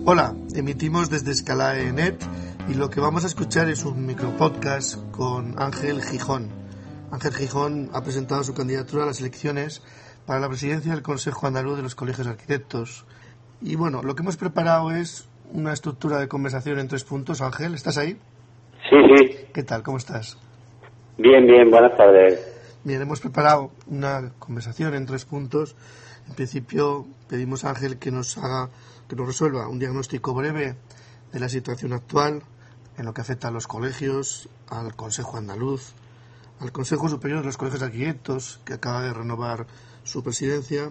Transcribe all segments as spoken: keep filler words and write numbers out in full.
Hola, emitimos desde Escalae punto net y lo que vamos a escuchar es un micropodcast con Ángel Gijón. Ángel Gijón ha presentado su candidatura a las elecciones para la presidencia del Consejo Andaluz de los Colegios de Arquitectos. Y bueno, lo que hemos preparado es una estructura de conversación en tres puntos. Ángel, ¿estás ahí? Sí, sí. ¿Qué tal? ¿Cómo estás? Bien, bien, buenas tardes. Bien, hemos preparado una conversación en tres puntos. En principio pedimos a Ángel que nos haga, que nos resuelva un diagnóstico breve de la situación actual en lo que afecta a los colegios, al Consejo Andaluz, al Consejo Superior de los Colegios de Arquitectos, que acaba de renovar su presidencia,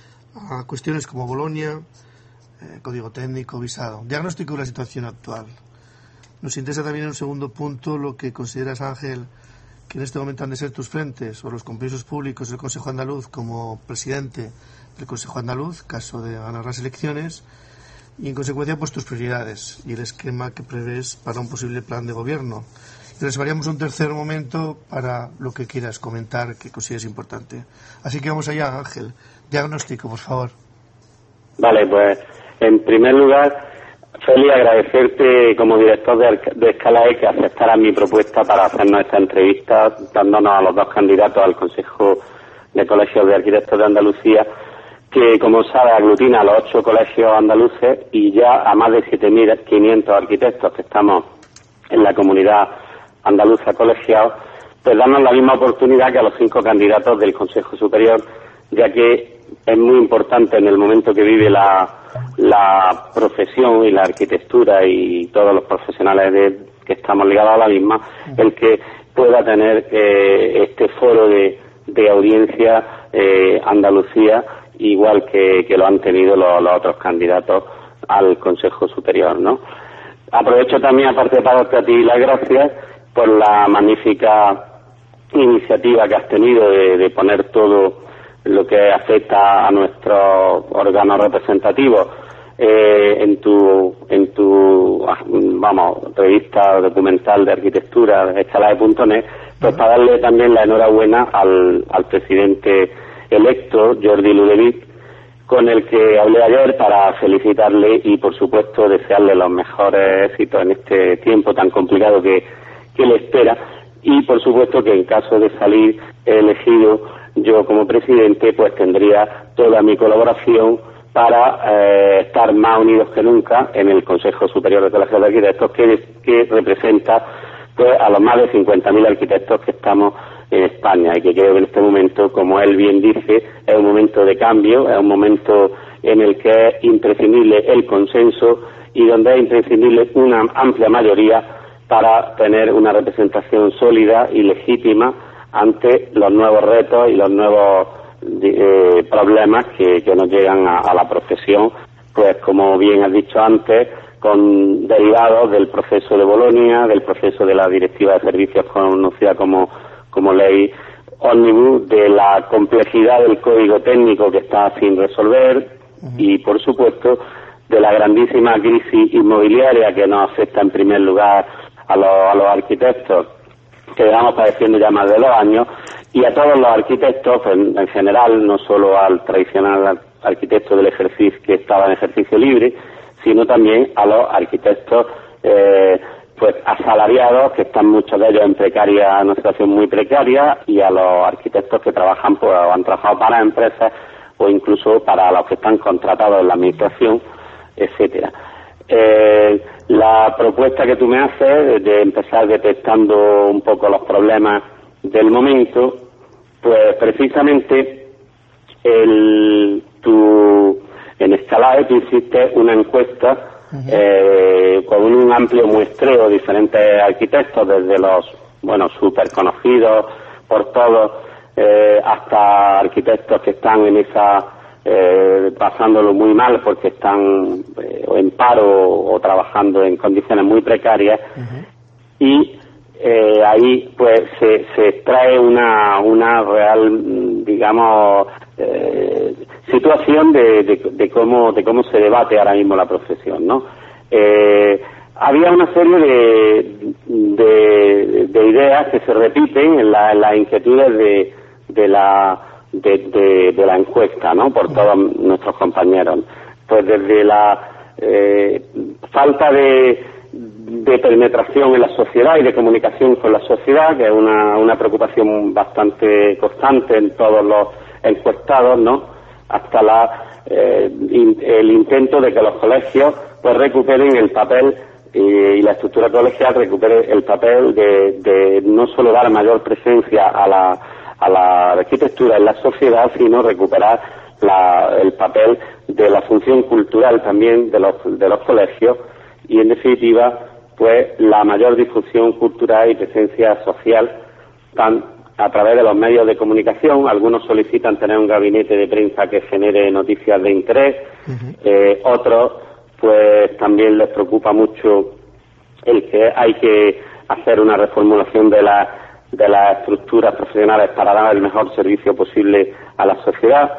a cuestiones como Bolonia, eh, código técnico, visado. Diagnóstico de la situación actual. Nos interesa también en un segundo punto lo que consideras, Ángel, que en este momento han de ser tus frentes o los compromisos públicos del Consejo Andaluz como presidente del Consejo Andaluz, caso de ganar las elecciones, y en consecuencia pues tus prioridades y el esquema que prevés para un posible plan de gobierno. Y reservaríamos un tercer momento para lo que quieras comentar que consideres importante. Así que vamos allá, Ángel. Diagnóstico, por favor. Vale, pues en primer lugar, Feli, agradecerte como director de, de Escalae que aceptara mi propuesta para hacernos esta entrevista, dándonos a los dos candidatos al Consejo de Colegios de Arquitectos de Andalucía, que como sabe aglutina a los ocho colegios andaluces y ya a más de siete mil quinientos arquitectos que estamos en la comunidad andaluza colegiados, pues darnos la misma oportunidad que a los cinco candidatos del Consejo Superior, ya que es muy importante en el momento que vive la, la profesión y la arquitectura y todos los profesionales de, que estamos ligados a la misma, el que pueda tener eh, este foro de, de audiencia eh, Andalucía, igual que, que lo han tenido los, los otros candidatos al Consejo Superior, ¿no? Aprovecho también, aparte para darte a ti las gracias por la magnífica iniciativa que has tenido de, de poner todo lo que afecta a nuestros órganos representativos eh, en tu en tu vamos revista documental de arquitectura escalae punto net, pues para darle también la enhorabuena al, al presidente electo Jordi Ludovic, con el que hablé ayer para felicitarle y por supuesto desearle los mejores éxitos en este tiempo tan complicado que, que le espera, y por supuesto que en caso de salir elegido yo como presidente pues tendría toda mi colaboración para eh, estar más unidos que nunca en el Consejo Superior de Colegios de Arquitectos, que, que representa pues a los más de cincuenta mil arquitectos que estamos en España, y que creo que en este momento, como él bien dice, es un momento de cambio, es un momento en el que es imprescindible el consenso y donde es imprescindible una amplia mayoría para tener una representación sólida y legítima ante los nuevos retos y los nuevos eh, problemas que, que nos llegan a, a la profesión, pues como bien has dicho antes, con derivados del proceso de Bolonia, del proceso de la Directiva de Servicios conocida como, como ley ómnibus, de la complejidad del código técnico que está sin resolver y, por supuesto, de la grandísima crisis inmobiliaria que nos afecta en primer lugar a los, a los arquitectos, que llevamos padeciendo ya más de dos años, y a todos los arquitectos en, en general, no solo al tradicional arquitecto del ejercicio que estaba en ejercicio libre, sino también a los arquitectos eh, pues asalariados, que están muchos de ellos en precaria, en una situación muy precaria, y a los arquitectos que trabajan pues, o han trabajado para empresas o incluso para los que están contratados en la administración, etcétera. Eh, la propuesta que tú me haces de empezar detectando un poco los problemas del momento, pues precisamente el, tu, en Escalae tú hiciste una encuesta uh-huh. eh, con un amplio muestreo de diferentes arquitectos, desde los, bueno, súper conocidos por todos, eh, hasta arquitectos que están en esa Eh, pasándolo muy mal porque están eh, en paro o trabajando en condiciones muy precarias uh-huh. y eh, ahí pues se, se extrae una una real, digamos, eh, situación de, de, de cómo de cómo se debate ahora mismo la profesión, ¿no? Eh, había una serie de, de, de ideas que se repiten en, la, en las inquietudes de, de la De, de, de la encuesta, ¿no? Por todos nuestros compañeros. Pues desde la eh, falta de, de penetración en la sociedad y de comunicación con la sociedad, que es una, una preocupación bastante constante en todos los encuestados, ¿no? Hasta la, eh, in, el intento de que los colegios pues recuperen el papel y, y la estructura colegial recupere el papel de, de no solo dar mayor presencia a la, a la arquitectura en la sociedad, sino recuperar la, el papel de la función cultural también de los, de los colegios y, en definitiva, pues la mayor difusión cultural y presencia social tan a través de los medios de comunicación. Algunos solicitan tener un gabinete de prensa que genere noticias de interés, uh-huh. eh, otros pues también les preocupa mucho el que hay que hacer una reformulación de la de las estructuras profesionales para dar el mejor servicio posible a la sociedad,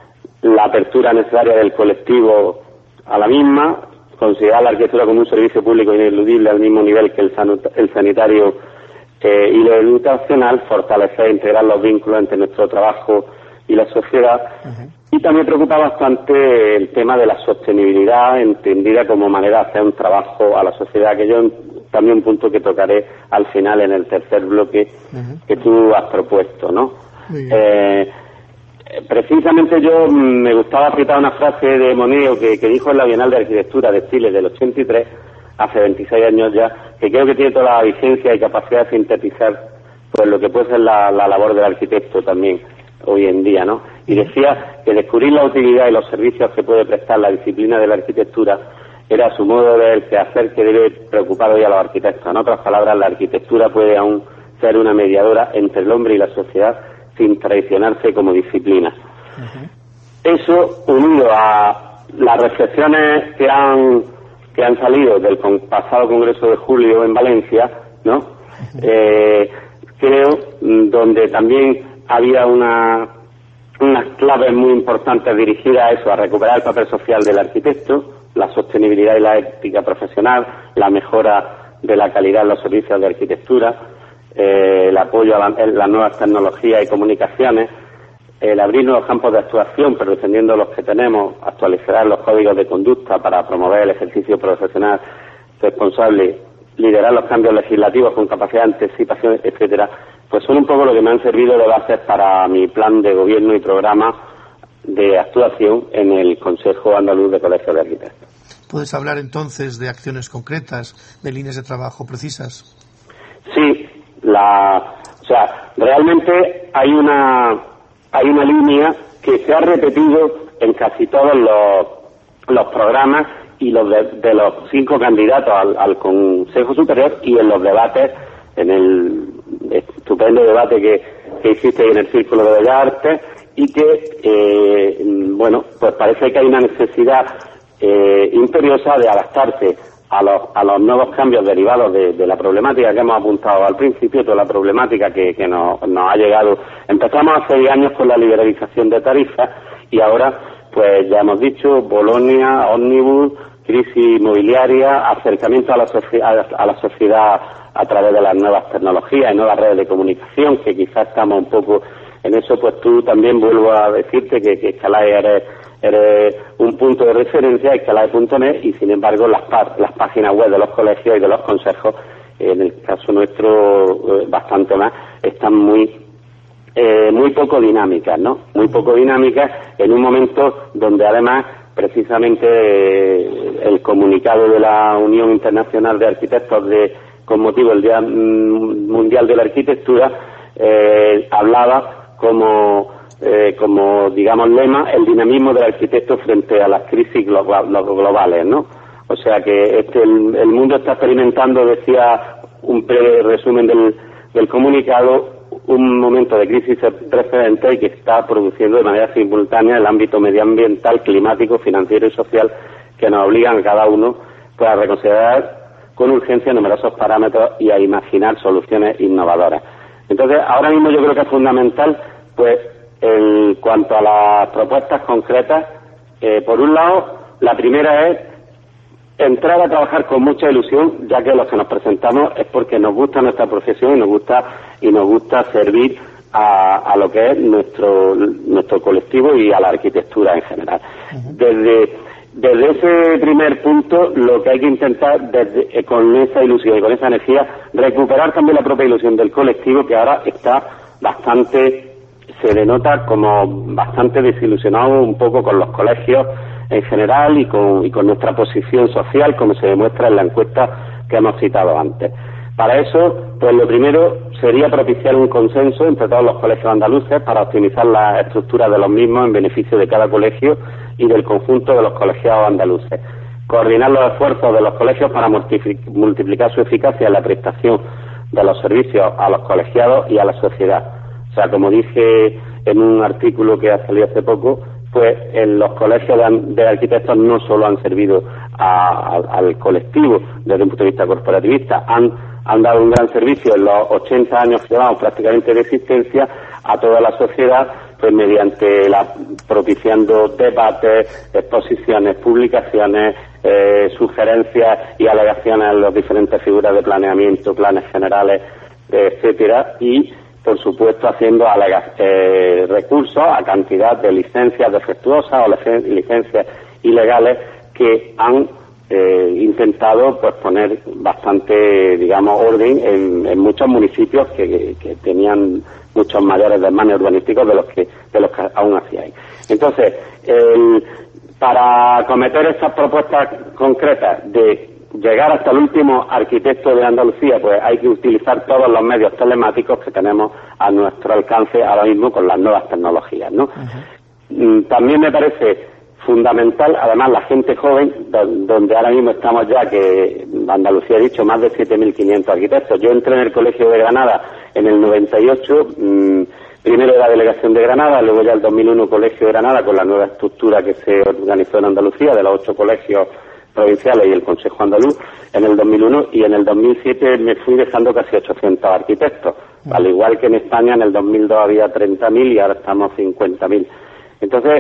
la apertura necesaria del colectivo a la misma, considerar la arquitectura como un servicio público ineludible al mismo nivel que el, el sanitario eh, y lo educacional, fortalecer e integrar los vínculos entre nuestro trabajo y la sociedad. Uh-huh. Y también preocupa bastante el tema de la sostenibilidad, entendida como manera de hacer un trabajo a la sociedad, que yo también un punto que tocaré al final en el tercer bloque uh-huh. que tú has propuesto, ¿no? Eh, precisamente yo me gustaba citar una frase de Moneo que, que dijo en la Bienal de Arquitectura de Chile del ochenta y tres, hace veintiséis años ya, que creo que tiene toda la vigencia y capacidad de sintetizar pues lo que puede ser la, la labor del arquitecto también hoy en día, ¿no? Y decía que descubrir la utilidad y los servicios que puede prestar la disciplina de la arquitectura era su modo de ver, que hacer que debe preocupar hoy a los arquitectos. En otras palabras, la arquitectura puede aún ser una mediadora entre el hombre y la sociedad sin traicionarse como disciplina. Uh-huh. Eso, unido a las reflexiones que han que han salido del con, pasado Congreso de Julio en Valencia, ¿no? Uh-huh. Eh, creo, donde también había una unas claves muy importantes dirigidas a eso, a recuperar el papel social del arquitecto, la sostenibilidad y la ética profesional, la mejora de la calidad en los servicios de arquitectura, eh, el apoyo a la, las nuevas tecnologías y comunicaciones, el abrir nuevos campos de actuación, pero defendiendo los que tenemos, actualizar los códigos de conducta para promover el ejercicio profesional responsable, liderar los cambios legislativos con capacidad de anticipación, etcétera, pues son un poco lo que me han servido de bases para mi plan de gobierno y programa de actuación en el Consejo Andaluz de Colegios de Arquitectos. ¿Puedes hablar entonces de acciones concretas, de líneas de trabajo precisas? Sí, la, o sea, realmente hay una hay una línea que se ha repetido en casi todos los, los programas y los de, de los cinco candidatos al, al Consejo Superior y en los debates, en el estupendo debate que, que hiciste en el Círculo de Bellas Artes, y que, eh, bueno, pues parece que hay una necesidad eh, imperiosa de adaptarse a los, a los nuevos cambios derivados de, de la problemática que hemos apuntado al principio, toda la problemática que, que nos, nos ha llegado. Empezamos hace diez años con la liberalización de tarifas y ahora, pues ya hemos dicho, Bolonia, Ómnibus, crisis inmobiliaria, acercamiento a la, sociedad, a la sociedad a través de las nuevas tecnologías y nuevas redes de comunicación, que quizás estamos un poco en eso. Pues tú también, vuelvo a decirte que, que Escalae eres, eres un punto de referencia, escalae punto net, y sin embargo las, las páginas web de los colegios y de los consejos, en el caso nuestro eh, bastante más, están muy eh, muy poco dinámicas, ¿no? Muy poco dinámicas en un momento donde además precisamente eh, el comunicado de la Unión Internacional de Arquitectos de con motivo del Día Mundial de la Arquitectura eh, hablaba como eh, como digamos lema el dinamismo del arquitecto frente a las crisis global, globales, ¿no? O sea que este el, el mundo está experimentando, decía un breve resumen del, del comunicado, un momento de crisis precedente y que está produciendo de manera simultánea el ámbito medioambiental, climático, financiero y social, que nos obligan a cada uno pues, a reconsiderar con urgencia numerosos parámetros y a imaginar soluciones innovadoras. Entonces, ahora mismo yo creo que es fundamental, pues, en cuanto a las propuestas concretas, eh, por un lado, la primera es entrar a trabajar con mucha ilusión, ya que los que nos presentamos es porque nos gusta nuestra profesión y nos gusta y nos gusta servir a, a lo que es nuestro nuestro colectivo y a la arquitectura en general. Uh-huh. Desde desde ese primer punto, lo que hay que intentar, desde, eh, con esa ilusión y con esa energía, recuperar también la propia ilusión del colectivo, que ahora está bastante, se denota como bastante desilusionado un poco con los colegios en general y con, y con nuestra posición social, como se demuestra en la encuesta que hemos citado antes. Para eso, pues lo primero sería propiciar un consenso entre todos los colegios andaluces para optimizar la estructura de los mismos en beneficio de cada colegio y del conjunto de los colegiados andaluces. Coordinar los esfuerzos de los colegios para multiplicar su eficacia en la prestación de los servicios a los colegiados y a la sociedad. O sea, como dije en un artículo que ha salido hace poco, pues en los colegios de, de arquitectos no solo han servido a, a, al colectivo desde un punto de vista corporativista, han, han dado un gran servicio en los ochenta años que llevamos prácticamente de existencia a toda la sociedad, pues mediante la propiciando debates, exposiciones, publicaciones, eh, sugerencias y alegaciones en las diferentes figuras de planeamiento, planes generales, eh, etcétera, y por supuesto haciendo alega, eh, recursos a cantidad de licencias defectuosas o licencias ilegales que han eh, intentado pues poner bastante, digamos, orden en, en muchos municipios que, que tenían muchos mayores desmanes urbanísticos de los que de los que aún así hay. Entonces, el, para acometer estas propuestas concretas de llegar hasta el último arquitecto de Andalucía, pues hay que utilizar todos los medios telemáticos que tenemos a nuestro alcance ahora mismo con las nuevas tecnologías, ¿no? Uh-huh. También me parece fundamental, además, la gente joven, donde ahora mismo estamos ya, que Andalucía ha dicho más de siete mil quinientos arquitectos. Yo entré en el Colegio de Granada en el noventa y ocho, mmm, primero la Delegación de Granada, luego ya el dos mil uno Colegio de Granada, con la nueva estructura que se organizó en Andalucía, de los ocho colegios provinciales y el Consejo Andaluz, en el dos mil uno, y en el dos mil siete me fui dejando casi ochocientos arquitectos, uh-huh. Al igual que en España en el dos mil dos había treinta mil y ahora estamos cincuenta mil. Entonces,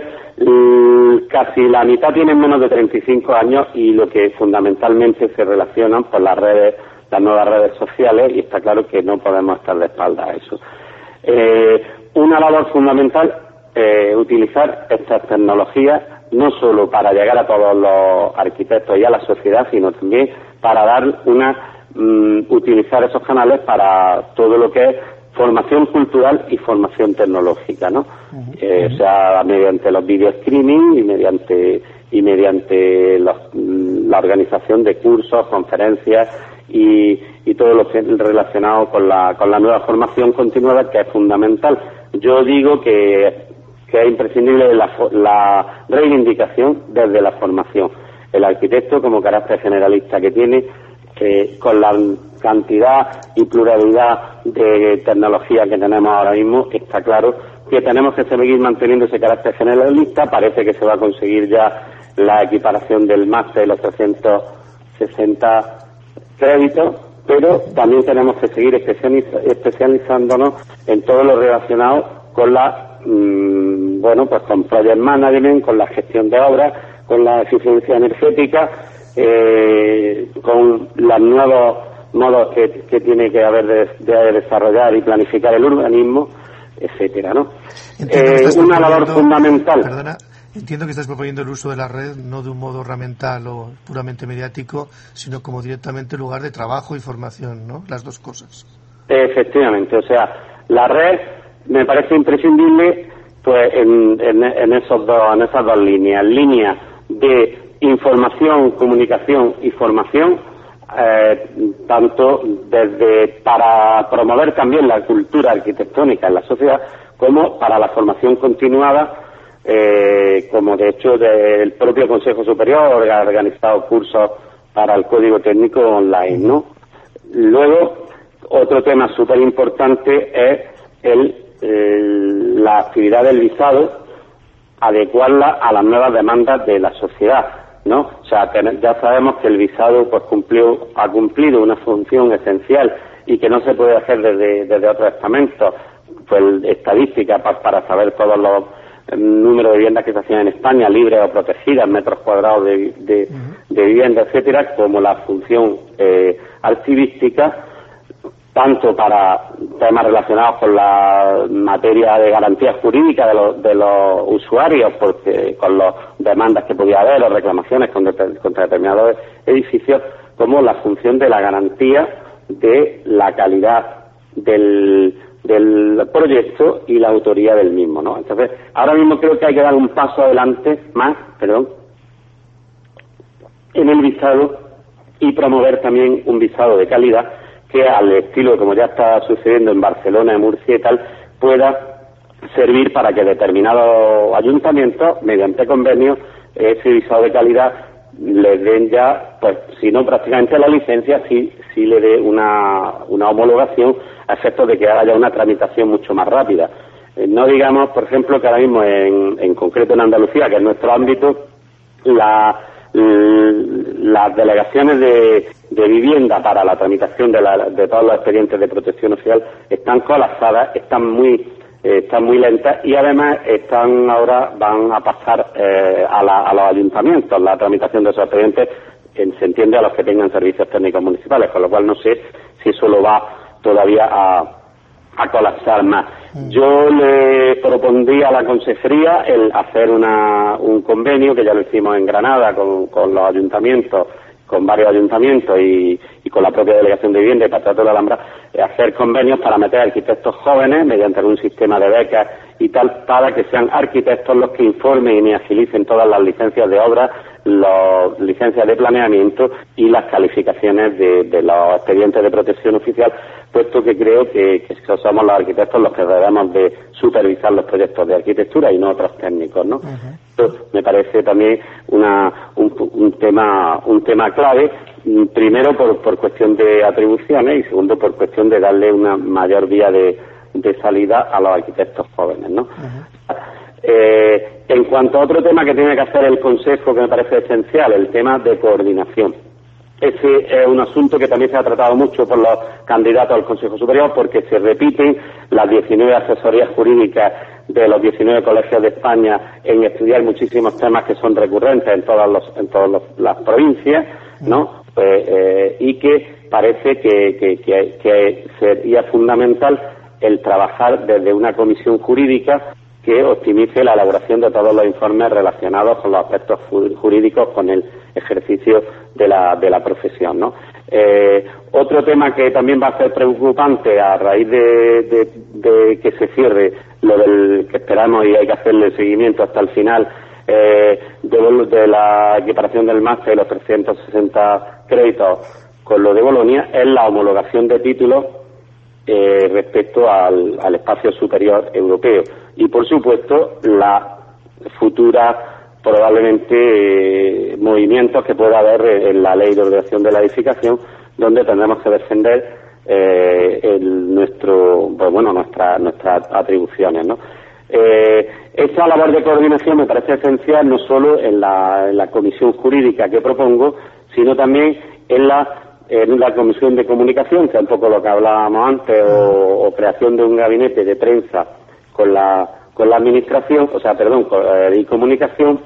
casi la mitad tienen menos de treinta y cinco años y lo que fundamentalmente se relacionan por las redes, las nuevas redes sociales, y está claro que no podemos estar de espaldas a eso. Eh, una labor fundamental, eh, utilizar estas tecnologías no solo para llegar a todos los arquitectos y a la sociedad, sino también para dar una, um, utilizar esos canales para todo lo que es formación cultural y formación tecnológica, ¿no? Uh-huh. Eh, o sea, mediante los video streaming y mediante y mediante los, la organización de cursos, conferencias y, y todo lo relacionado con la con la nueva formación continuada, que es fundamental. Yo digo que que es imprescindible la, la reivindicación desde la formación. El arquitecto, como carácter generalista que tiene, eh, con la cantidad y pluralidad de tecnología que tenemos ahora mismo, está claro que tenemos que seguir manteniendo ese carácter generalista. Parece que se va a conseguir ya la equiparación del máster de los trescientos sesenta créditos, pero también tenemos que seguir especializ- especializándonos en todo lo relacionado con la mmm, bueno, pues con project management, con la gestión de obras, con la eficiencia energética, eh, con los nuevos modos que, que tiene que haber de, de desarrollar y planificar el urbanismo, etcétera, ¿no? Eh, una labor fundamental. Perdona, entiendo que estás proponiendo el uso de la red no de un modo herramental o puramente mediático, sino como directamente lugar de trabajo y formación, ¿no? Las dos cosas. Efectivamente, o sea, la red me parece imprescindible, pues en, en, en esos dos, en esas dos líneas, líneas de información, comunicación y formación, eh, tanto desde para promover también la cultura arquitectónica en la sociedad, como para la formación continuada, eh, como de hecho del propio Consejo Superior ha organizado cursos para el Código Técnico online, ¿no? Luego, otro tema súper importante es el la actividad del visado, adecuarla a las nuevas demandas de la sociedad, ¿no? O sea, ya sabemos que el visado pues cumplió, ha cumplido una función esencial y que no se puede hacer desde, desde otros estamentos, pues estadística para, para saber todos los eh, números de viviendas que se hacían en España, libres o protegidas, metros cuadrados de, de, uh-huh. de vivienda, etcétera, como la función eh, archivística. tanto para temas relacionados con la materia de garantías jurídicas de los, de los usuarios, porque con las demandas que podía haber o reclamaciones contra, contra determinados edificios, como la función de la garantía de la calidad del, del proyecto y la autoría del mismo, ¿no? Entonces, ahora mismo creo que hay que dar un paso adelante más, perdón, en el visado y promover también un visado de calidad que, al estilo como ya está sucediendo en Barcelona, en Murcia y tal, pueda servir para que determinados ayuntamientos, mediante convenios, ese visado de calidad le den ya, pues si no prácticamente la licencia, sí, sí le dé una, una homologación a efectos de que haya una tramitación mucho más rápida. Eh, no digamos, por ejemplo, que ahora mismo en, en concreto en Andalucía, que es nuestro ámbito, la, las delegaciones de, de vivienda para la tramitación de, la, de todos los expedientes de protección oficial están colapsadas, están muy eh, están muy lentas y además están ahora van a pasar eh, a, la, a los ayuntamientos la tramitación de esos expedientes, en, se entiende, a los que tengan servicios técnicos municipales, con lo cual no sé si eso lo va todavía a, a colapsar más. Yo le propondría a la consejería el hacer una, un convenio, que ya lo hicimos en Granada con, con los ayuntamientos, con varios ayuntamientos y, y con la propia Delegación de Vivienda y Patronato de la Alhambra, eh, hacer convenios para meter arquitectos jóvenes mediante algún sistema de becas y tal, para que sean arquitectos los que informen y agilicen todas las licencias de obra, las licencias de planeamiento y las calificaciones de, de los expedientes de protección oficial, puesto que creo que, que somos los arquitectos los que debemos de supervisar los proyectos de arquitectura y no otros técnicos, ¿no? Uh-huh. Esto me parece también una, un, un tema un tema clave, primero por, por cuestión de atribuciones y segundo por cuestión de darle una mayor vía de, de salida a los arquitectos jóvenes, ¿no? Uh-huh. Eh, en cuanto a otro tema que tiene que hacer el Consejo, que me parece esencial, el tema de coordinación. Ese es un asunto que también se ha tratado mucho por los candidatos al Consejo Superior, porque se repiten las diecinueve asesorías jurídicas de los diecinueve colegios de España en estudiar muchísimos temas que son recurrentes en todas los, en todas los, las provincias, ¿no? Pues, eh, y que parece que, que, que, que sería fundamental el trabajar desde una comisión jurídica que optimice la elaboración de todos los informes relacionados con los aspectos jurídicos, con el ejercicio de la, de la profesión, ¿no? Eh, otro tema que también va a ser preocupante a raíz de, de, de que se cierre lo del que esperamos y hay que hacerle seguimiento hasta el final, eh, de, de la equiparación del máster y los trescientos sesenta créditos con lo de Bolonia, es la homologación de títulos eh, respecto al, al espacio superior europeo. Y, por supuesto, la futura, probablemente, eh, movimientos que pueda haber en la Ley de Ordenación de la Edificación, donde tendremos que defender eh, el, nuestro, pues, bueno, nuestra, nuestras atribuciones, ¿no? Eh, esta labor de coordinación me parece esencial no solo en la, en la comisión jurídica que propongo, sino también en la en la comisión de comunicación, que es un poco lo que hablábamos antes, o, o creación de un gabinete de prensa con la con la administración, o sea, perdón, con, eh, y comunicación,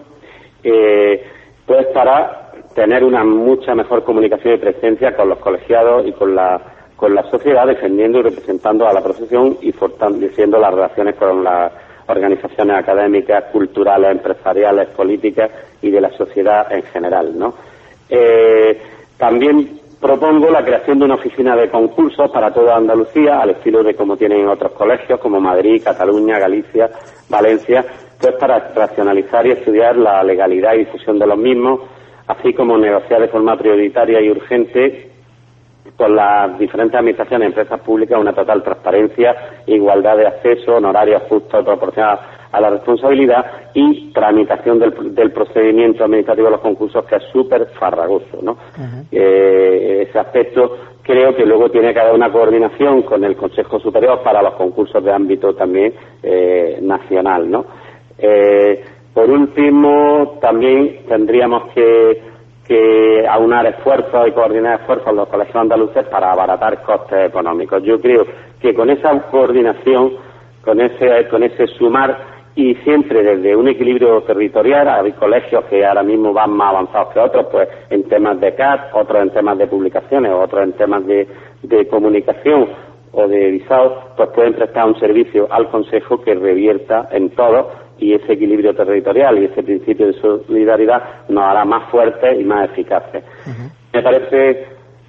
eh, pues para tener una mucha mejor comunicación y presencia con los colegiados y con la con la sociedad, defendiendo y representando a la profesión y fortaleciendo las relaciones con las organizaciones académicas, culturales, empresariales, políticas y de la sociedad en general, ¿no? Eh, también propongo la creación de una oficina de concursos para toda Andalucía, al estilo de como tienen en otros colegios como Madrid, Cataluña, Galicia, Valencia, pues para racionalizar y estudiar la legalidad y difusión de los mismos, así como negociar de forma prioritaria y urgente con las diferentes administraciones y empresas públicas una total transparencia, igualdad de acceso, honorarios justos proporcionados a la responsabilidad y tramitación del, del procedimiento administrativo de los concursos, que es súper farragoso, ¿no? Uh-huh. Eh, ese aspecto creo que luego tiene que haber una coordinación con el Consejo Superior para los concursos de ámbito también eh, nacional, ¿no? Eh, por último, también tendríamos que, que aunar esfuerzos y coordinar esfuerzos los colegios andaluces para abaratar costes económicos. Yo creo que con esa coordinación, con ese, con ese sumar y siempre desde un equilibrio territorial. Hay colegios que ahora mismo van más avanzados que otros, pues en temas de C A D, otros en temas de publicaciones, otros en temas de, de comunicación o de visados, pues pueden prestar un servicio al Consejo que revierta en todo, y ese equilibrio territorial y ese principio de solidaridad nos hará más fuertes y más eficaces. Uh-huh. Me parece,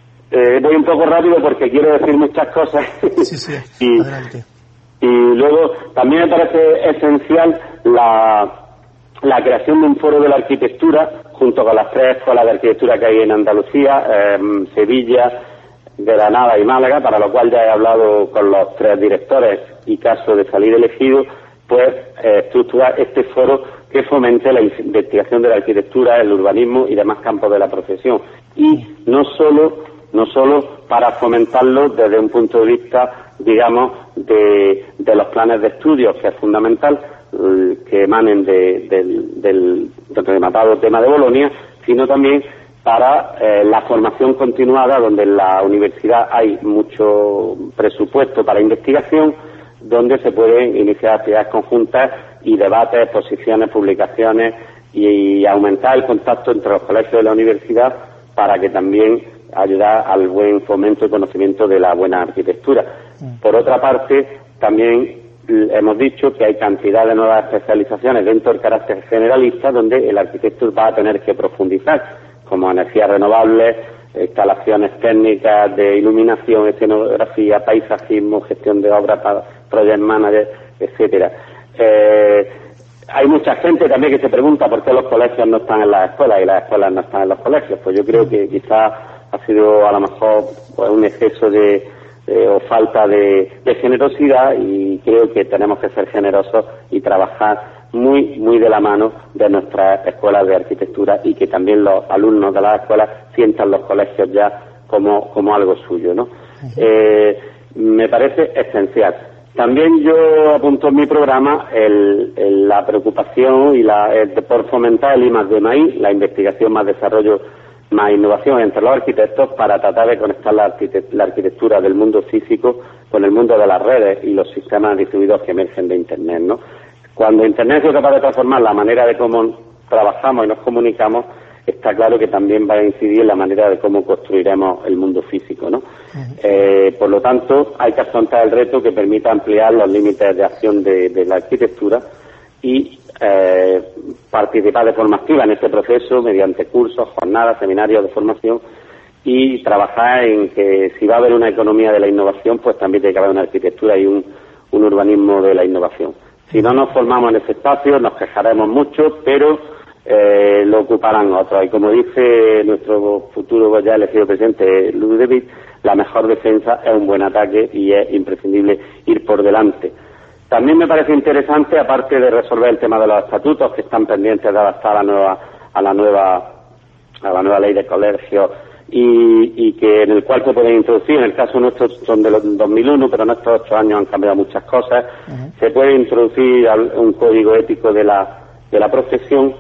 eh, voy un poco rápido porque quiero decir muchas cosas. Sí, sí, y, adelante. Y luego también me parece esencial la, la creación de un foro de la arquitectura junto con las tres escuelas de arquitectura que hay en Andalucía, eh, Sevilla, Granada y Málaga, para lo cual ya he hablado con los tres directores y caso de salir elegido, pues eh, estructurar este foro que fomente la investigación de la arquitectura, el urbanismo y demás campos de la profesión. Y no solo, no solo para fomentarlo desde un punto de vista, digamos, de, de los planes de estudios, que es fundamental, eh, que emanen de, del, del rematado tema de Bolonia, sino también para eh, la formación continuada, donde en la universidad hay mucho presupuesto para investigación, donde se pueden iniciar actividades conjuntas y debates, exposiciones, publicaciones y, y aumentar el contacto entre los colegios de la universidad para que también ayudar al buen fomento y conocimiento de la buena arquitectura. Por otra parte, también hemos dicho que hay cantidad de nuevas especializaciones dentro del carácter generalista donde el arquitecto va a tener que profundizar, como energías renovables, instalaciones técnicas de iluminación, escenografía, paisajismo, gestión de obras, project manager, etcétera. Eh, hay mucha gente también que se pregunta por qué los colegios no están en las escuelas y las escuelas no están en los colegios. Pues yo creo que quizás ha sido a lo mejor pues, un exceso de eh, o falta de, de generosidad, y creo que tenemos que ser generosos y trabajar muy muy de la mano de nuestras escuelas de arquitectura, y que también los alumnos de las escuelas sientan los colegios ya como, como algo suyo, ¿no? Uh-huh. Eh, me parece esencial. También yo apunto en mi programa el, el, la preocupación y la, el, por fomentar el I más D más I, la investigación más desarrollo más innovación entre los arquitectos, para tratar de conectar la, arquitect- la arquitectura del mundo físico con el mundo de las redes y los sistemas distribuidos que emergen de Internet, ¿no? Cuando Internet es capaz de transformar la manera de cómo trabajamos y nos comunicamos, está claro que también va a incidir en la manera de cómo construiremos el mundo físico, ¿no? Uh-huh. Eh, por lo tanto, hay que afrontar el reto que permita ampliar los límites de acción de, de la arquitectura y eh, participar de forma activa en este proceso mediante cursos, jornadas, seminarios de formación, y trabajar en que si va a haber una economía de la innovación, pues también tiene que haber una arquitectura y un, un urbanismo de la innovación. Si no nos formamos en ese espacio, nos quejaremos mucho, pero eh, lo ocuparán otros. Y como dice nuestro futuro ya elegido presidente, Ludovic, la mejor defensa es un buen ataque y es imprescindible ir por delante. También me parece interesante, aparte de resolver el tema de los estatutos, que están pendientes de adaptar a la nueva, a la nueva, a la nueva ley de colegios, y, y que en el cual se pueden introducir, en el caso nuestro son de los dos mil uno, pero en estos ocho años han cambiado muchas cosas. Uh-huh. Se puede introducir un código ético de la, de la profesión,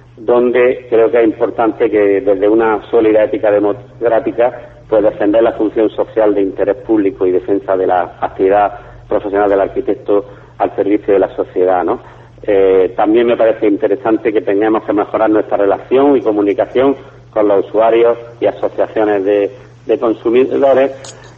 donde creo que es importante que desde una sólida ética democrática pues defender la función social de interés público y defensa de la actividad profesional del arquitecto al servicio de la sociedad, ¿no? Eh, también me parece interesante que tengamos que mejorar nuestra relación y comunicación con los usuarios y asociaciones de, de consumidores.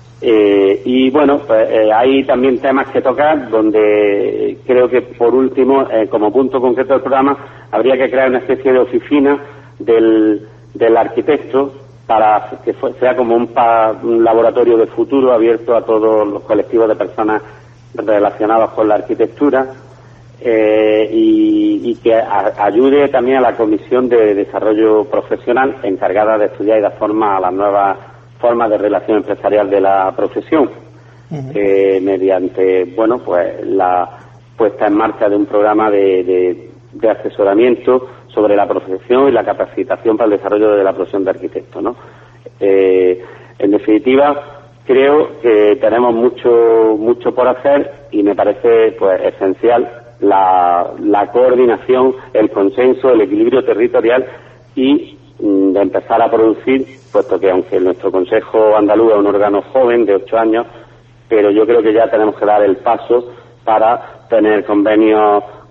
Eh, y bueno, pues eh, hay también temas que tocar, donde creo que por último, eh, como punto concreto del programa, habría que crear una especie de oficina del, del arquitecto para que fue, sea como un, pa, un laboratorio de futuro abierto a todos los colectivos de personas relacionados con la arquitectura, eh, y, y que a, ayude también a la Comisión de Desarrollo Profesional encargada de estudiar y dar forma a las nuevas formas de relación empresarial de la profesión, uh-huh. eh, mediante, bueno, pues la puesta en marcha de un programa de, de, de asesoramiento sobre la profesión y la capacitación para el desarrollo de la profesión de arquitecto, ¿no? Eh, en definitiva, creo que tenemos mucho mucho por hacer, y me parece pues esencial la, la coordinación, el consenso, el equilibrio territorial y mm, de empezar a producir, puesto que aunque nuestro Consejo Andaluz es un órgano joven de ocho años, pero yo creo que ya tenemos que dar el paso para tener convenios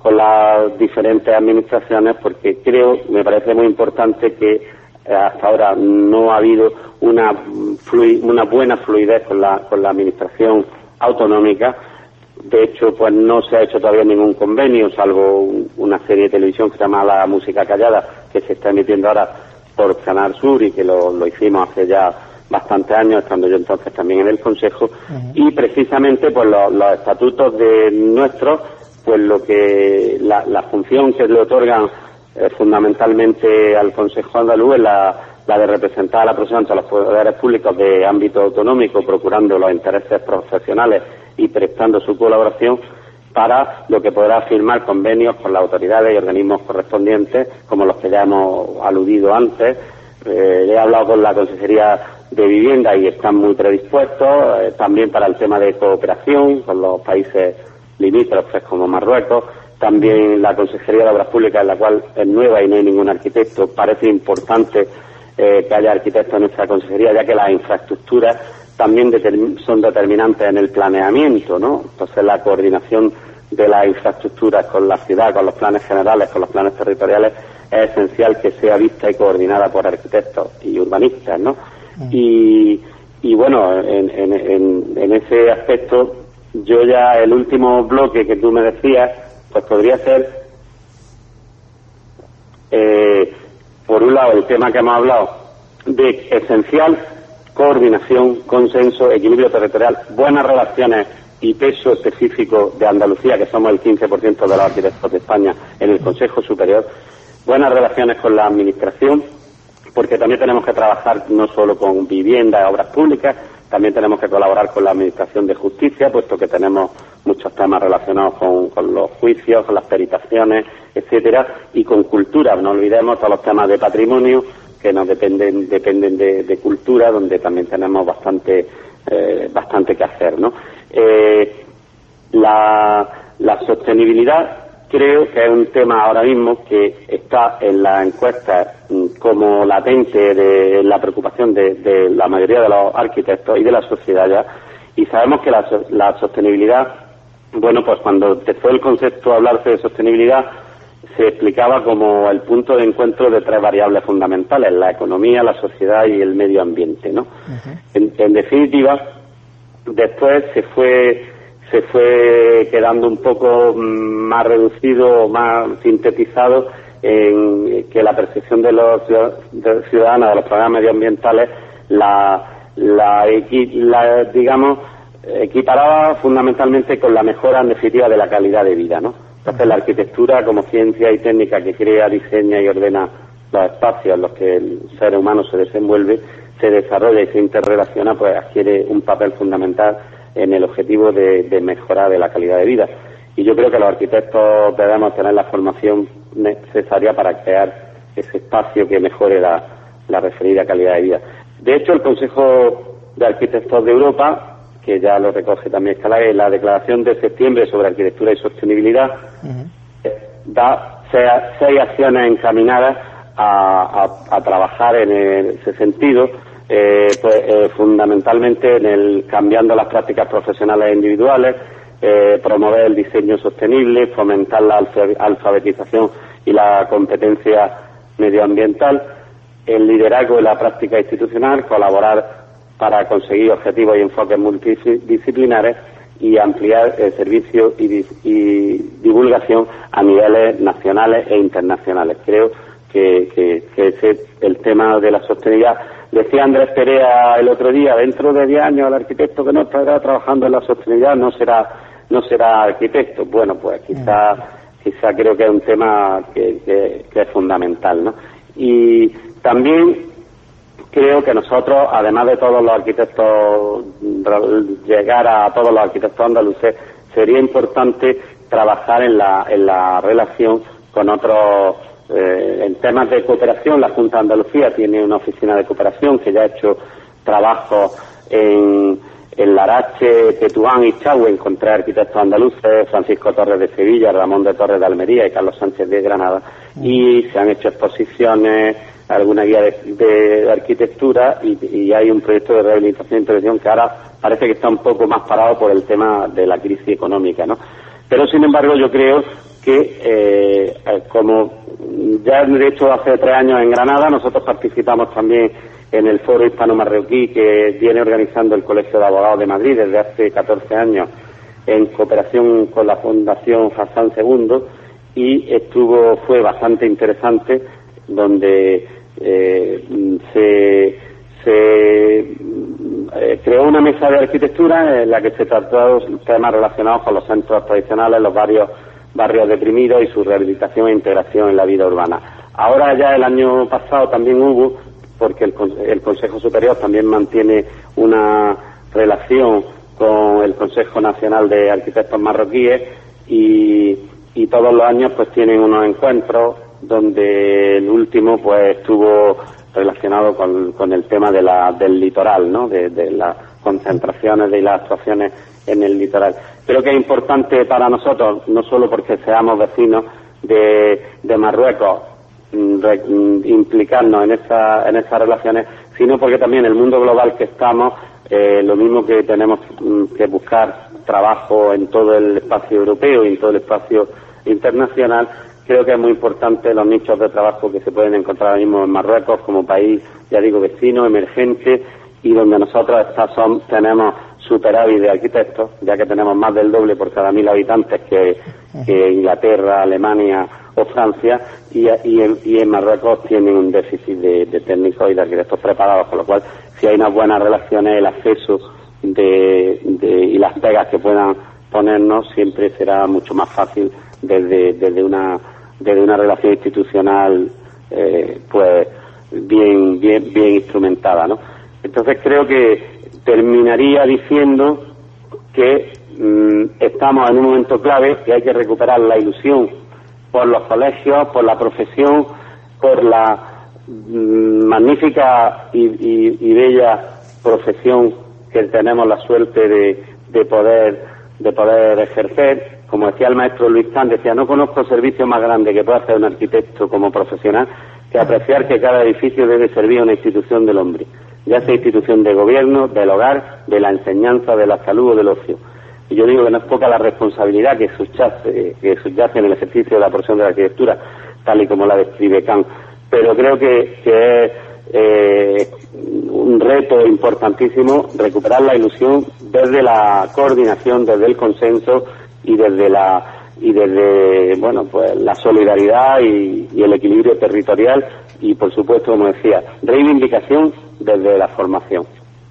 con las diferentes administraciones, porque creo, me parece muy importante que hasta ahora no ha habido una flui, una buena fluidez con la, con la administración autonómica. De hecho, pues no se ha hecho todavía ningún convenio, salvo una serie de televisión que se llama La Música Callada, que se está emitiendo ahora por Canal Sur y que lo, lo hicimos hace ya bastantes años, estando yo entonces también en el Consejo. Uh-huh. Y precisamente pues los, los estatutos de nuestros, pues lo que la, la función que le otorgan eh, fundamentalmente al Consejo Andaluz es la, la de representar a la profesión ante los poderes públicos de ámbito autonómico, procurando los intereses profesionales y prestando su colaboración para lo que podrá firmar convenios con las autoridades y organismos correspondientes, como los que ya hemos aludido antes. Eh, he hablado con la Consejería de Vivienda y están muy predispuestos, eh, también para el tema de cooperación con los países limítrofes como Marruecos. También la Consejería de Obras Públicas, en la cual es nueva y no hay ningún arquitecto. Parece importante eh, que haya arquitectos en nuestra consejería, ya que las infraestructuras también determin- son determinantes en el planeamiento, ¿no? Entonces la coordinación de las infraestructuras con la ciudad, con los planes generales, con los planes territoriales, es esencial que sea vista y coordinada por arquitectos y urbanistas, ¿no? Mm. Y, y bueno, en, en, en, en ese aspecto, yo ya el último bloque que tú me decías, pues podría ser, eh, por un lado, el tema que hemos hablado de esencial coordinación, consenso, equilibrio territorial, buenas relaciones y peso específico de Andalucía, que somos el quince por ciento de los arquitectos de España en el Consejo Superior, buenas relaciones con la Administración, porque también tenemos que trabajar no solo con vivienda y obras públicas, también tenemos que colaborar con la Administración de Justicia, puesto que tenemos muchos temas relacionados con, con los juicios, con las peritaciones, etcétera, y con cultura. No olvidemos todos los temas de patrimonio que nos dependen dependen de, de cultura, donde también tenemos bastante eh, bastante que hacer, ¿no? Eh, la, la sostenibilidad creo que es un tema ahora mismo que está en las encuestas como latente de la preocupación de, de la mayoría de los arquitectos y de la sociedad ya, y sabemos que la, la sostenibilidad, bueno, pues cuando empezó el concepto a hablarse de sostenibilidad, se explicaba como el punto de encuentro de tres variables fundamentales: la economía, la sociedad y el medio ambiente, ¿no? Uh-huh. En, en definitiva, después se fue se fue quedando un poco más reducido, más sintetizado en que la percepción de los ciudadanos de los problemas medioambientales la, la, la digamos equiparaba fundamentalmente con la mejora en definitiva de la calidad de vida, ¿no? Entonces la arquitectura como ciencia y técnica que crea, diseña y ordena los espacios en los que el ser humano se desenvuelve, se desarrolla y se interrelaciona, pues adquiere un papel fundamental en el objetivo de, de mejorar de la calidad de vida. Y yo creo que los arquitectos debemos tener la formación necesaria para crear ese espacio que mejore la, la referida calidad de vida. De hecho, el Consejo de Arquitectos de Europa, que ya lo recoge también Escalay, en la declaración de septiembre sobre arquitectura y sostenibilidad, uh-huh. eh, da seis, seis acciones encaminadas a, a, a trabajar en ese sentido, eh, pues eh, fundamentalmente en el cambiando las prácticas profesionales e individuales, eh, promover el diseño sostenible, fomentar la alfabetización y la competencia medioambiental, el liderazgo y la práctica institucional, colaborar para conseguir objetivos y enfoques multidisciplinares y ampliar el servicio y, y divulgación a niveles nacionales e internacionales. Creo que, que, que ese es el tema de la sostenibilidad. Decía Andrés Perea el otro día, dentro de diez años el arquitecto que no estará trabajando en la sostenibilidad no será no será arquitecto. Bueno, pues quizá, quizá creo que es un tema que, que, que es fundamental, ¿no? Y también creo que nosotros, además de todos los arquitectos, llegar a todos los arquitectos andaluces, sería importante trabajar en la, en la relación con otros, eh, en temas de cooperación. La Junta de Andalucía tiene una oficina de cooperación que ya ha hecho trabajo en, en Larache, Tetuán y Chagüen con tres arquitectos andaluces, Francisco Torres de Sevilla, Ramón de Torres de Almería y Carlos Sánchez de Granada, y se han hecho exposiciones, alguna guía de, de arquitectura y, y hay un proyecto de rehabilitación e intervención que ahora parece que está un poco más parado por el tema de la crisis económica, ¿no? Pero sin embargo yo creo que, eh, como ya de hecho hace tres años en Granada, nosotros participamos también en el Foro Hispano-Marroquí que viene organizando el Colegio de Abogados de Madrid desde hace catorce años en cooperación con la Fundación Hassan segundo, y estuvo fue bastante interesante, donde eh, se, se eh, creó una mesa de arquitectura en la que se trataron temas relacionados con los centros tradicionales, los barrios, barrios deprimidos y su rehabilitación e integración en la vida urbana. Ahora ya el año pasado también hubo, porque el, el Consejo Superior también mantiene una relación con el Consejo Nacional de Arquitectos Marroquíes, y, y todos los años pues tienen unos encuentros, donde el último pues estuvo relacionado con, con el tema de la, del litoral, ¿no? De, de las concentraciones y las actuaciones en el litoral. Creo que es importante para nosotros, no solo porque seamos vecinos de, de Marruecos, re, implicarnos en esa, en esas relaciones, sino porque también en el mundo global que estamos, eh, lo mismo que tenemos que buscar trabajo en todo el espacio europeo y en todo el espacio internacional, creo que es muy importante los nichos de trabajo que se pueden encontrar ahora mismo en Marruecos como país, ya digo, vecino, emergente, y donde nosotros estas son, tenemos superávit de arquitectos, ya que tenemos más del doble por cada mil habitantes que, que Inglaterra, Alemania o Francia, y, y, en, y en Marruecos tienen un déficit de, de técnicos y de arquitectos preparados, con lo cual, si hay unas buenas relaciones, el acceso de, de, y las pegas que puedan ponernos siempre será mucho más fácil desde, desde una desde una relación institucional eh, pues bien bien bien instrumentada, ¿no? Entonces creo que terminaría diciendo que mmm, estamos en un momento clave, que hay que recuperar la ilusión por los colegios, por la profesión, por la mmm, magnífica y, y, y bella profesión que tenemos la suerte de, de poder de poder ejercer. Como decía el maestro Luis Kahn, decía, no conozco servicio más grande que pueda hacer un arquitecto como profesional que apreciar que cada edificio debe servir a una institución del hombre, ya sea institución de gobierno, del hogar, de la enseñanza, de la salud o del ocio. Y yo digo que no es poca la responsabilidad que subyace, que subyace en el ejercicio de la profesión de la arquitectura, tal y como la describe Kahn. Pero creo que, que es eh, un reto importantísimo recuperar la ilusión desde la coordinación, desde el consenso y desde la y desde bueno pues la solidaridad y, y el equilibrio territorial, y por supuesto, como decía, reivindicación desde la formación.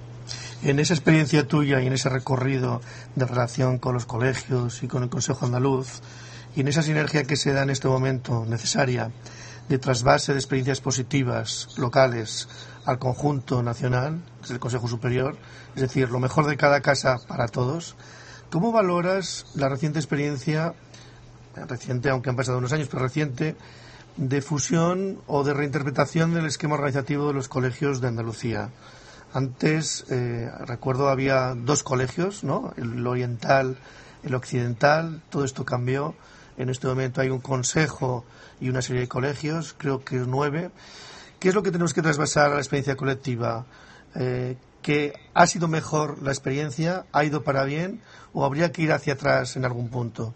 En esa experiencia tuya y en ese recorrido de relación con los colegios y con el Consejo Andaluz, y en esa sinergia que se da en este momento necesaria de trasvase de experiencias positivas locales al conjunto nacional, que es el Consejo Superior, es decir, lo mejor de cada casa para todos, ¿cómo valoras la reciente experiencia, reciente aunque han pasado unos años, pero reciente, de fusión o de reinterpretación del esquema organizativo de los colegios de Andalucía? Antes, eh, recuerdo, había dos colegios, ¿no? El oriental, el occidental, todo esto cambió. En este momento hay un consejo y una serie de colegios, creo que nueve. ¿Qué es lo que tenemos que trasvasar a la experiencia colectiva? Eh, ¿que ha sido mejor la experiencia? ¿Ha ido para bien? ¿O habría que ir hacia atrás en algún punto?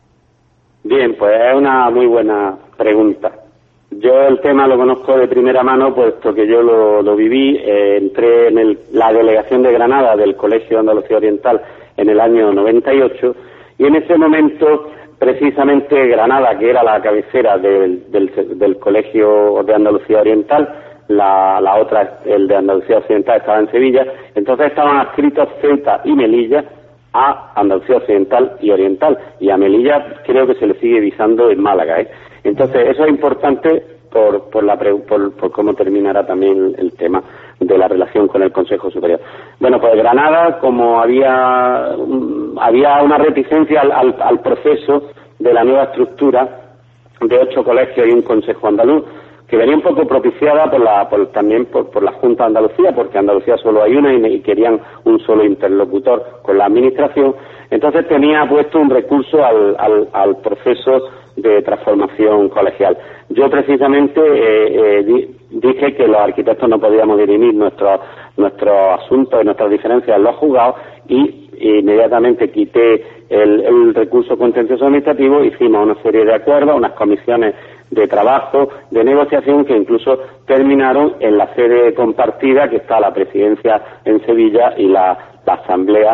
Bien, pues es una muy buena pregunta. Yo el tema lo conozco de primera mano, puesto que yo lo, lo viví. Eh, entré en el, la delegación de Granada del Colegio de Andalucía Oriental en el año noventa y ocho, y en ese momento, precisamente Granada, que era la cabecera del, del, del Colegio de Andalucía Oriental, la, la otra, el de Andalucía Occidental, estaba en Sevilla. Entonces estaban adscritos Ceuta y Melilla a Andalucía Occidental y Oriental, y a Melilla creo que se le sigue visando en Málaga, ¿eh? Entonces eso es importante por por la por, por cómo terminará también el tema de la relación con el Consejo Superior. Bueno, pues Granada, como había había una reticencia al, al, al proceso de la nueva estructura de ocho colegios y un Consejo Andaluz, que venía un poco propiciada por la por, también por, por la Junta de Andalucía, porque Andalucía solo hay una y, y querían un solo interlocutor con la Administración. Entonces tenía puesto un recurso al, al, al proceso de transformación colegial. Yo precisamente eh, eh, di, dije que los arquitectos no podíamos dirimir nuestros nuestros asuntos y nuestras diferencias en los juzgados, y inmediatamente quité el, el recurso contencioso administrativo, hicimos una serie de acuerdos, unas comisiones de trabajo, de negociación, que incluso terminaron en la sede compartida que está la presidencia en Sevilla y la, la asamblea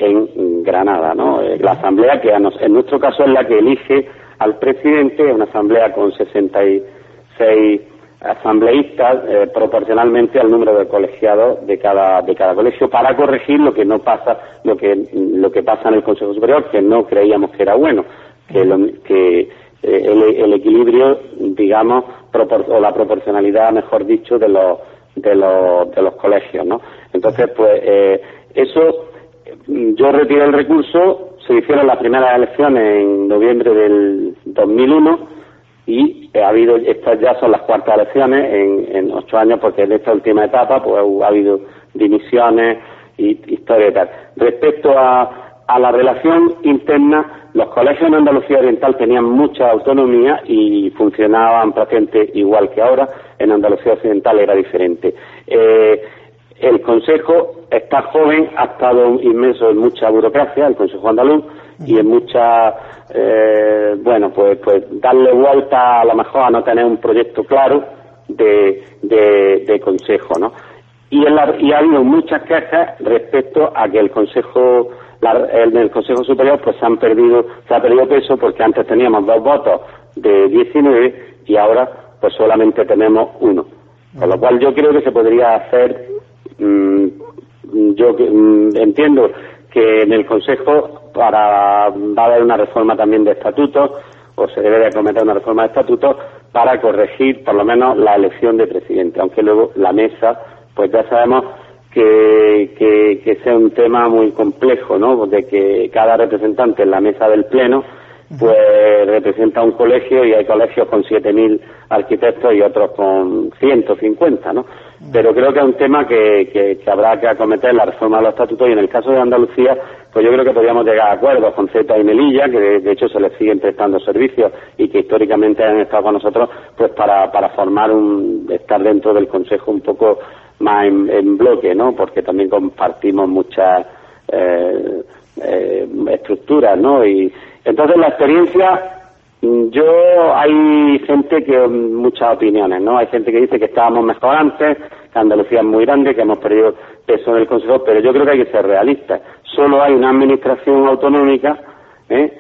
en Granada, ¿no? La asamblea que en nuestro caso es la que elige al presidente, una asamblea con sesenta y seis asambleístas, eh, proporcionalmente al número de colegiados de cada de cada colegio, para corregir lo que no pasa, lo que lo que pasa en el Consejo Superior, que no creíamos que era bueno, que lo, que eh, el, el equilibrio, digamos, propor, o la proporcionalidad, mejor dicho, de los de los de los colegios, ¿no? Entonces, pues eh, eso, yo retiré el recurso, se hicieron las primeras elecciones en noviembre del dos mil uno. Y ha habido, estas ya son las cuartas elecciones en, en ocho años, porque en esta última etapa pues ha habido dimisiones y historia y tal. Respecto a, a la relación interna, los colegios en Andalucía Oriental tenían mucha autonomía y funcionaban prácticamente igual que ahora. En Andalucía Occidental era diferente. Eh, el Consejo está joven, ha estado inmerso en mucha burocracia, el Consejo Andaluz, y en mucha, eh, bueno, pues pues darle vuelta a lo mejor a no tener un proyecto claro de, de, de consejo, ¿no? Y, en la, y ha habido muchas quejas respecto a que el Consejo, la, el del Consejo Superior, pues se han perdido, se ha perdido peso, porque antes teníamos dos votos de diecinueve y ahora pues solamente tenemos uno. Con lo cual yo creo que se podría hacer, mmm, yo mmm, entiendo que en el Consejo para va a haber una reforma también de estatutos, o se debe de acometer una reforma de estatutos para corregir por lo menos la elección de presidente, aunque luego la mesa, pues ya sabemos que, que, que sea un tema muy complejo, ¿no? De que cada representante en la mesa del Pleno pues representa un colegio, y hay colegios con siete mil arquitectos y otros con ciento cincuenta, ¿no? Pero creo que es un tema que, que, que habrá que acometer, la reforma de los estatutos, y en el caso de Andalucía, pues yo creo que podríamos llegar a acuerdos con Ceuta y Melilla, que de, de hecho se les siguen prestando servicios y que históricamente han estado con nosotros, pues para, para formar un, estar dentro del Consejo un poco más en, en bloque, ¿no? Porque también compartimos muchas eh, eh, estructuras, ¿no? Y entonces la experiencia, yo, hay gente que, muchas opiniones, ¿no? Hay gente que dice que estábamos mejor antes, que Andalucía es muy grande, que hemos perdido peso en el Consejo, pero yo creo que hay que ser realistas. Solo hay una administración autonómica, ¿eh?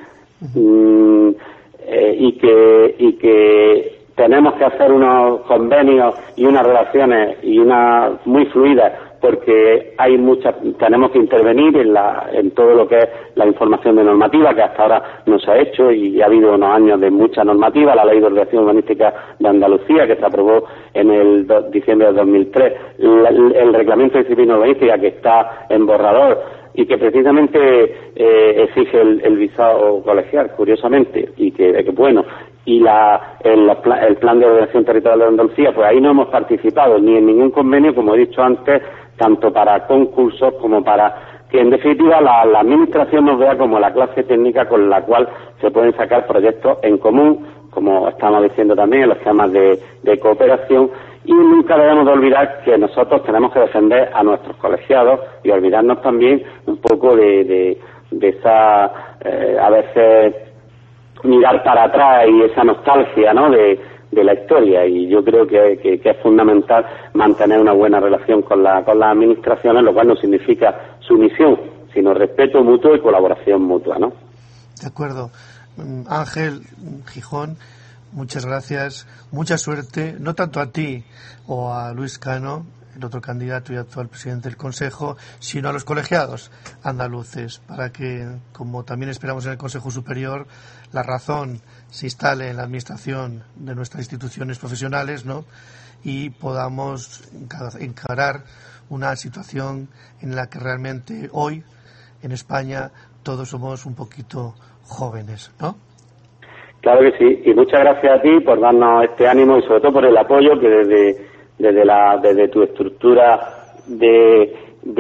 Mm, eh, y que y que tenemos que hacer unos convenios y unas relaciones y una muy fluidas, porque hay muchas, tenemos que intervenir en la en todo lo que es la información de normativa, que hasta ahora no se ha hecho, y ha habido unos años de mucha normativa. La Ley de Ordenación Urbanística de Andalucía, que se aprobó en el do, diciembre de dos mil tres, la, el Reglamento de Disciplina Urbanística, que está en borrador y que precisamente eh, exige el, el visado colegial, curiosamente, y que, que bueno, y la, el, el Plan de Ordenación Territorial de Andalucía, pues ahí no hemos participado ni en ningún convenio, como he dicho antes, tanto para concursos como para que, en definitiva, la, la Administración nos vea como la clase técnica con la cual se pueden sacar proyectos en común, como estamos diciendo también en los temas de, de cooperación. Y nunca debemos de olvidar que nosotros tenemos que defender a nuestros colegiados y olvidarnos también un poco de, de, de esa, eh, a veces, mirar para atrás y esa nostalgia, ¿no?, de, de la historia. Y yo creo que, que, que es fundamental mantener una buena relación con, la, con las administraciones, lo cual no significa sumisión, sino respeto mutuo y colaboración mutua, ¿no? De acuerdo. Ángel Gijón, muchas gracias, mucha suerte, no tanto a ti o a Luis Cano, el otro candidato y actual presidente del Consejo, sino a los colegiados andaluces, para que, como también esperamos en el Consejo Superior, la razón se instale en la administración de nuestras instituciones profesionales, ¿no?, y podamos encarar una situación en la que realmente hoy, en España, todos somos un poquito jóvenes, ¿no? Claro que sí, y muchas gracias a ti por darnos este ánimo y sobre todo por el apoyo que desde desde la desde tu estructura de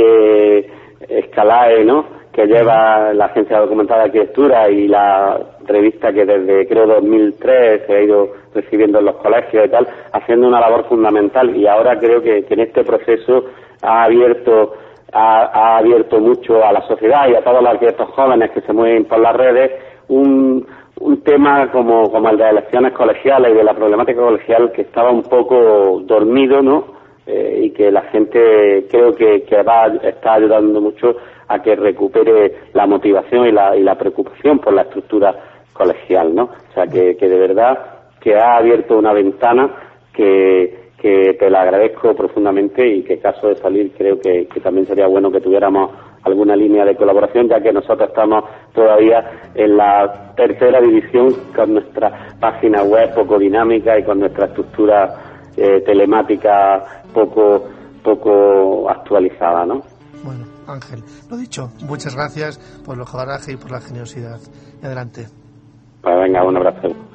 de Escalae, ¿no?, que lleva la Agencia de Documental de Arquitectura, y la revista que desde creo dos mil tres se ha ido recibiendo en los colegios y tal, haciendo una labor fundamental. Y ahora creo que, que en este proceso ha abierto ha, ha abierto mucho a la sociedad y a todos los estos jóvenes que se mueven por las redes un, un tema como, como el de elecciones colegiales y de la problemática colegial que estaba un poco dormido, ¿no? Eh, y que la gente creo que, que va está ayudando mucho a que recupere la motivación y la, y la preocupación por la estructura colegial, ¿no? O sea, que, que de verdad que ha abierto una ventana que, que te la agradezco profundamente y que, caso de salir, creo que, que también sería bueno que tuviéramos alguna línea de colaboración, ya que nosotros estamos todavía en la tercera división con nuestra página web poco dinámica y con nuestra estructura eh, telemática poco poco actualizada, ¿no? Bueno, Ángel, lo dicho, muchas gracias por el coraje y por la generosidad. Y adelante. Pues venga, un abrazo.